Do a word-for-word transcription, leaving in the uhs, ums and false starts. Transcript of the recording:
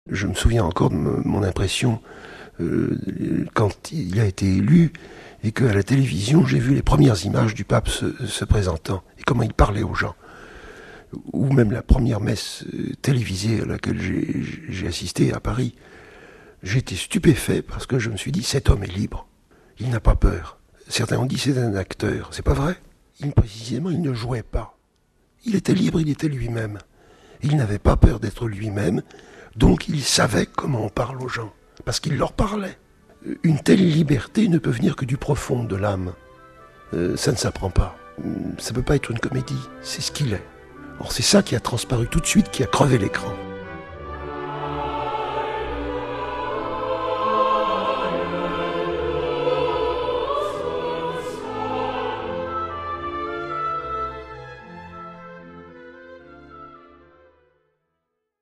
Je me souviens encore de mon impression euh, quand il a été élu et qu'à la télévision, j'ai vu les premières images du pape se, se présentant et comment il parlait aux gens. Ou même la première messe télévisée à laquelle j'ai, j'ai assisté à Paris. J'ai été stupéfait parce que je me suis dit, cet homme est libre. Il n'a pas peur. Certains ont dit c'est un acteur. C'est pas vrai. Il, précisément, il ne jouait pas. Il était libre, il était lui-même. Il n'avait pas peur d'être lui-même, donc il savait comment on parle aux gens, parce qu'il leur parlait. Une telle liberté ne peut venir que du profond de l'âme. Euh, ça ne s'apprend pas. Ça ne peut pas être une comédie, c'est ce qu'il est. Or c'est ça qui a transparu tout de suite, qui a crevé l'écran.